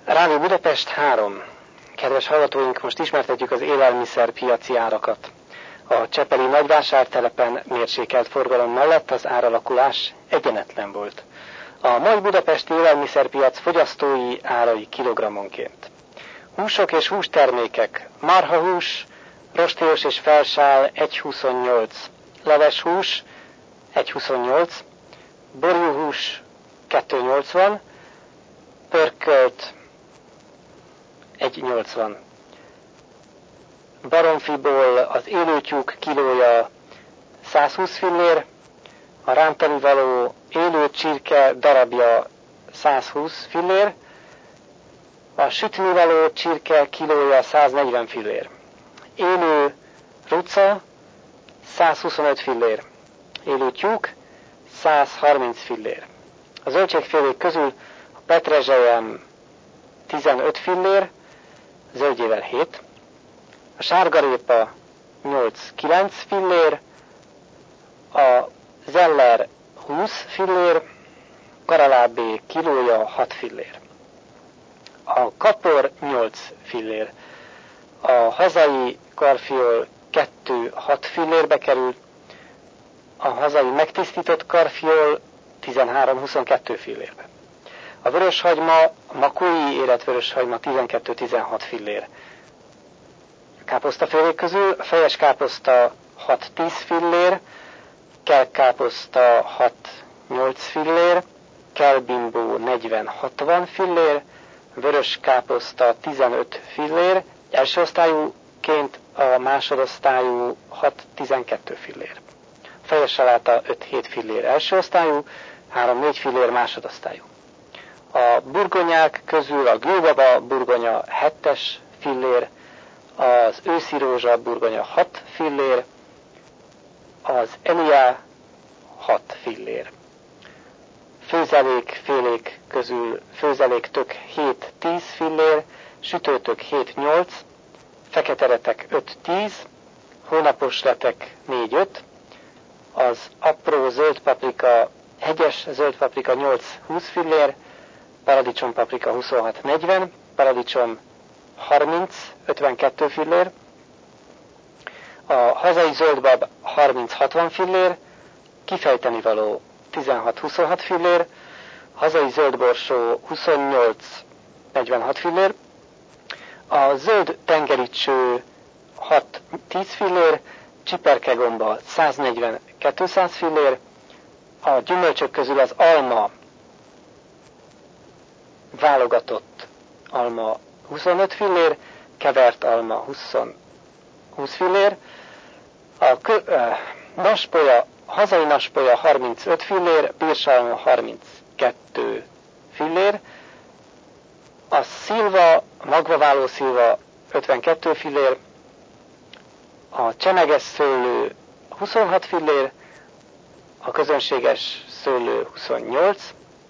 Rádió Budapest 3. Kedves hallgatóink, most ismertetjük az élelmiszerpiaci árakat. A csepeli nagyvásártelepen mérsékelt forgalom mellett az áralakulás egyenetlen volt. A mai budapesti élelmiszerpiac fogyasztói árai kilogrammonként. Húsok és hústermékek: marhahús, rostélyos és felsál 1,28, leveshús 1,28, borjúhús 2,80, pörkölt 1,80. Baromfiból az élőtyúk kilója 120 fillér, a rántanivaló élő csirke darabja 120 fillér, a sütnivaló csirke kilója 140 fillér. Élő ruca 125 fillér. Élő tyúk 130 fillér. A zöldségfélék közül a petrezselyem 15 fillér, zöldjével 7, a sárgarépa 8-9 fillér, a zeller 20 fillér, karalábé kilója 6 fillér. A kapor 8 fillér, a hazai karfiol 2-6 fillérbe kerül, a hazai megtisztított karfiol 13-22 fillérbe. A vöröshagyma, a makói életvöröshagyma 12-16 fillér. A káposztafélék közül a fejes káposzta 6-10 fillér, kelkáposzta 6-8 fillér, kelbimbó 40-60 fillér, vörös káposzta 15 fillér, első osztályúként a másodosztályú 6-12 fillér. A fejes saláta 5-7 fillér első osztályú, 3-4 fillér másodosztályú. A burgonyák közül a gőgaba burgonya 7-es fillér, az őszi rózsa burgonya 6 fillér, az Elia 6 fillér. Főzelékfélék közül főzeléktök 7-10 fillér, sütőtök 7-8, feketeretek 5-10, hónaposletek 4-5, az apró zöld paprika, hegyes zöld paprika 8-20 fillér, paradicsom paprika 26-40, paradicsom 30-52 fillér, a hazai zöldbab 30-60 fillér, kifejteni való 16-26 fillér, hazai zöldborsó 28-46 fillér, a zöld tengericső 6-10 fillér, csiperkegomba 140-200 fillér, a gyümölcsök közül az alma, válogatott alma 25 fillér, kevert alma 20 fillér, a naspolya, hazai naspolya 35 fillér, bírsalma 32 fillér, a szilva, magvaváló szilva 52 fillér, a csemeges szőlő 26 fillér, a közönséges szőlő 28,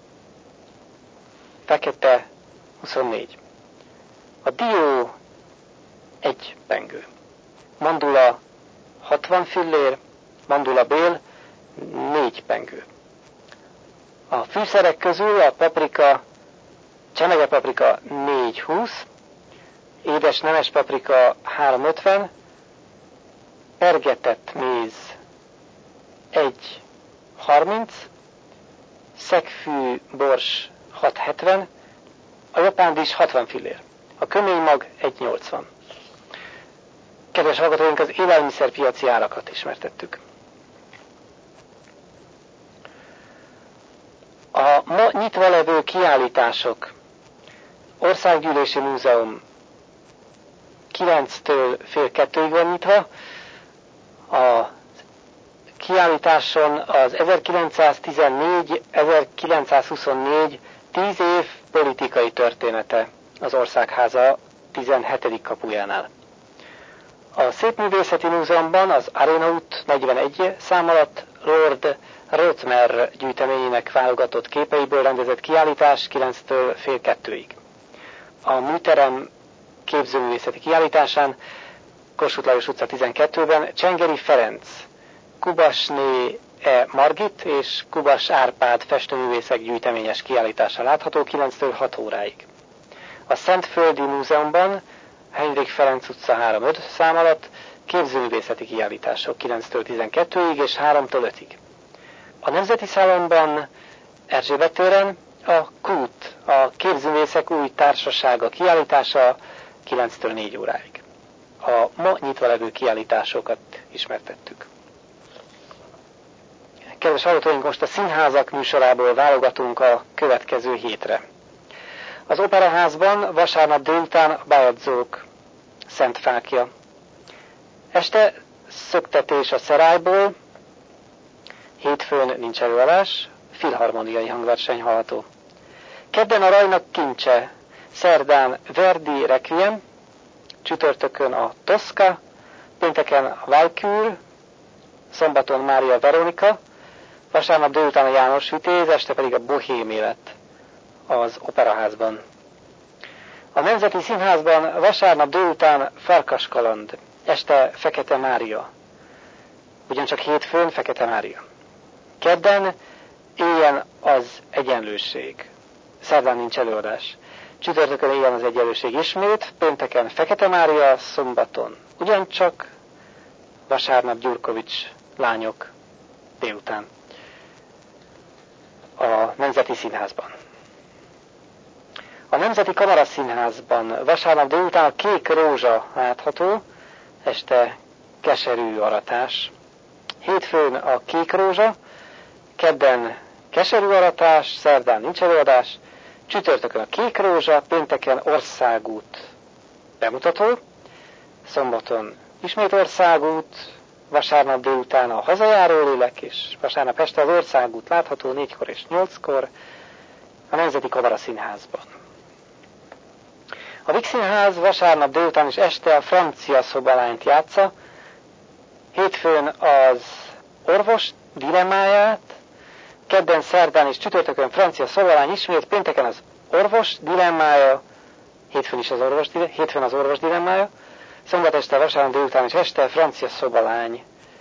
fekete 24. A dió 1 pengő. Mandula 60 fillér, mandula bél 4 pengő. A fűszerek közül a paprika, csemege paprika 4,20, édes nemes paprika 3,50, pergetett méz 1,30, szegfű bors 6,70, a japándis 60 fillér, a köménymag 1,80. Kedves hallgatóink, az élelmiszerpiaci árakat ismertettük. A ma nyitva levő kiállítások: Országgyűlési Múzeum 9-től fél 2-ig van nyitva. A kiállításon az 1914-1924 10 év politikai története az Országháza 17. kapujánál. A Szépművészeti Múzeumban az Arena út 41 szám alatt Lord Rotmer gyűjteményének válogatott képeiből rendezett kiállítás 9-től fél 2-ig. A műterem képzőművészeti kiállításán Kossuth Lajos utca 12-ben Csengeri Ferenc, Kubasné Margit és Kubas Árpád festőművészek gyűjteményes kiállítása látható 9-től 6 óráig. A Szentföldi Múzeumban, Henrik Ferenc utca 3-5 szám alatt képzőművészeti kiállítások 9-től 12-ig és 3-től 5-ig. A Nemzeti Szálonban, Erzsébet téren a KUT, a Képzőművészek új társasága kiállítása 9-től 4 óráig. A ma nyitva levő kiállításokat ismertettük. Kedves hallgatóink, most a színházak műsorából válogatunk a következő hétre. Az Operaházban vasárnap délután a Bejadzók Szent Fákja. Este szöktetés a Szerályból, hétfőn nincs előadás, filharmoniai hangverseny hallható. Kedden a Rajnak kincse, szerdán Verdi Requiem, csütörtökön a Tosca, pénteken a Valkyr, szombaton Mária Veronika, vasárnap délután a János Vitéz, este pedig a Bohém élet az Operaházban. A Nemzeti Színházban vasárnap délután Farkas kaland, este Fekete Mária, ugyancsak hétfőn Fekete Mária. Kedden éjjel az Egyenlőség, szerdán nincs előadás. Csütörtökön éjjel az Egyenlőség ismét, pénteken Fekete Mária, szombaton ugyancsak, vasárnap Gyurkovics lányok délután a Nemzeti Színházban. A Nemzeti Kamaraszínházban vasárnap délután a Kék Rózsa látható, este Keserű aratás. Hétfőn a Kék Rózsa, kedden Keserű aratás, szerdán nincs előadás, csütörtökön a Kék Rózsa, pénteken Országút bemutató, szombaton ismét Országút, vasárnap délután a Hazajáró lélek, és vasárnap este az Országút látható 4-kor és 8-kor a Nemzeti Kamaraszínházban. A Víg Színház vasárnap délután és este a Francia szobalányt játsza, hétfőn az Orvos dilemmáját, kedden, szerdán és csütörtökön Francia szobalány ismét, pénteken az Orvos dilemmája, hétfőn az Orvos dilemmája, szombat este, vasárnap délután és este Francia szobalány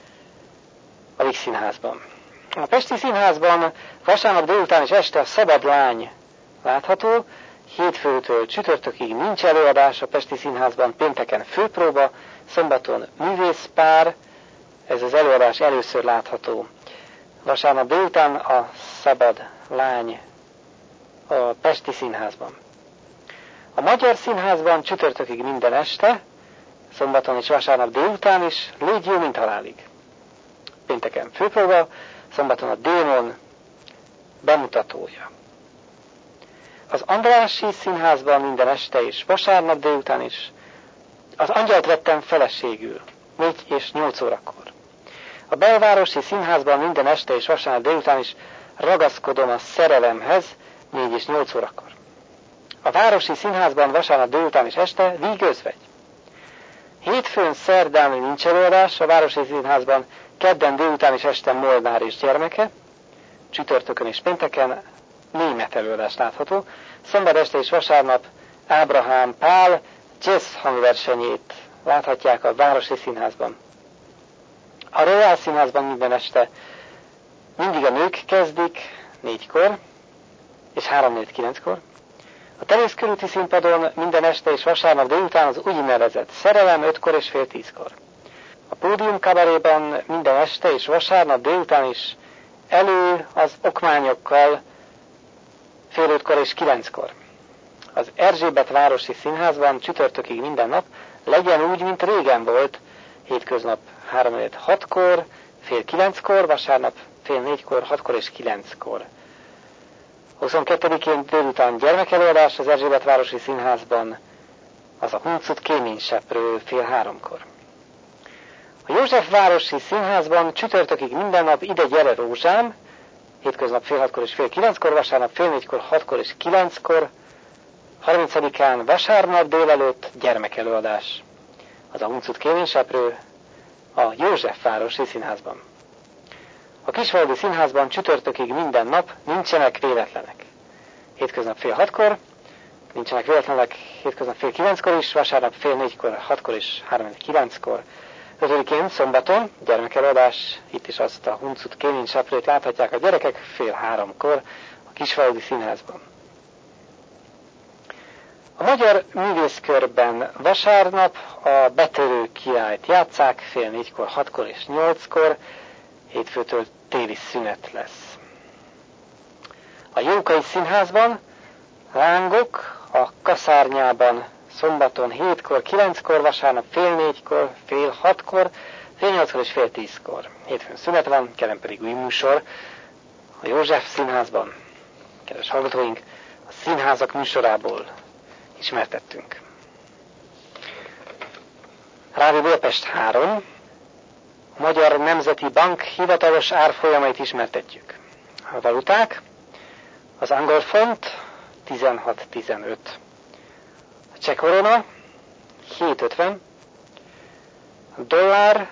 a Víg Színházban. A Pesti Színházban vasárnap délután és este a Szabad lány látható, hétfőtől csütörtökig nincs előadás a Pesti Színházban, pénteken főpróba, szombaton művészpár, ez az előadás először látható. Vasárnap délután a Szabad lány a Pesti Színházban. A Magyar Színházban csütörtökig minden este, szombaton és vasárnap délután is, Légy jó, mint halálig. Pénteken főpróba, szombaton a Démon bemutatója. Az Andrássy Színházban minden este és vasárnap délután is. Az Angyalt vettem feleségül, 4 és 8 órakor. A Belvárosi Színházban minden este és vasárnap délután is Ragaszkodom a szerelemhez, 4 és 8 órakor. A Városi Színházban vasárnap délután és este Víg özvegy. Hétfőn, szerdán nincs előadás a Városi Színházban, kedden délután és este Molnár és gyermeke, csütörtökön és pénteken német előadás látható, szombat este és vasárnap Ábrahám Pál jazz hangversenyét láthatják a Városi Színházban. A Royal Színházban minden este mindig a nők kezdik 4-kor és 3-4-9-kor. A Terész körúti színpadon minden este és vasárnap délután az úgynevezett Szerelem 5-kor és fél 10-kor. A Pódium kabaréban minden este és vasárnap délután is elő az okmányokkal fél 5-kor és 9-kor. Az Erzsébet városi színházban csütörtökig minden nap legyen úgy, mint régen volt, hétköznap 3-6-kor, fél 9-kor, vasárnap fél 4-kor, 6-kor és 9-kor. 22-én délután gyermekelőadás az Erzsébet városi színházban, az a Huncut kéményseprő fél 3-kor. A József városi színházban csütörtökig minden nap Ide gyere rózsám, hétköznap fél 6-kor és fél 9-kor, vasárnap fél 4-kor, 6-kor és 9-kor, 30-án vasárnap délelőtt gyermekelőadás. Az a Huncut kéményseprő a József városi színházban. A Kisfaludi Színházban csütörtökig minden nap nincsenek véletlenek. Hétköznap fél 6-kor, nincsenek véletlenek hétköznap fél 9-kor is, vasárnap fél 4-kor, 6-kor és 3-9-kor. 5-én szombaton gyermekelőadás, itt is azt a Huncut kéményseprőt láthatják a gyerekek fél 3-kor a Kisfaludi Színházban. A Magyar Művészkörben vasárnap a Betörő királyt játsszák, fél 4-kor, 6-kor és 8-kor, hétfőtől téli szünet lesz. A Jókai Színházban Lángok a Kaszárnyában szombaton 7-kor, 9-kor, vasárnap fél 4-kor, fél 6-kor, fél 8-kor és fél 10-kor. Hétfőn szünet van, kedden pedig új műsor a József Színházban. Kedves hallgatóink, a színházak műsorából ismertettünk. Rádió Budapest 3. A Magyar Nemzeti Bank hivatalos árfolyamait ismertetjük. A valuták: az angol font 16,15. A cseh korona 7,50. A dollár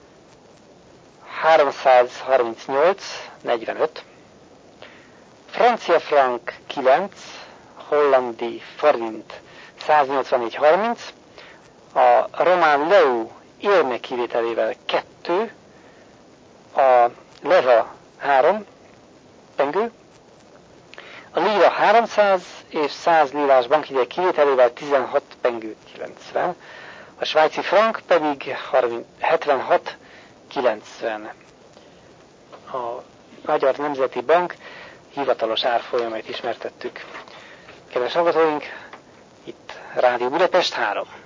338,45. Francia frank 9. A hollandi forint 184,30. A román leu érme kivételével 2. A leva 3 pengő. A lira 300 és 100 lirás bankjegyek kivételével 16 pengőt 90. A svájci frank pedig 76,90. A Magyar Nemzeti Bank hivatalos árfolyamait ismertettük. Kedves hallgatóink, itt Rádió Budapest 3.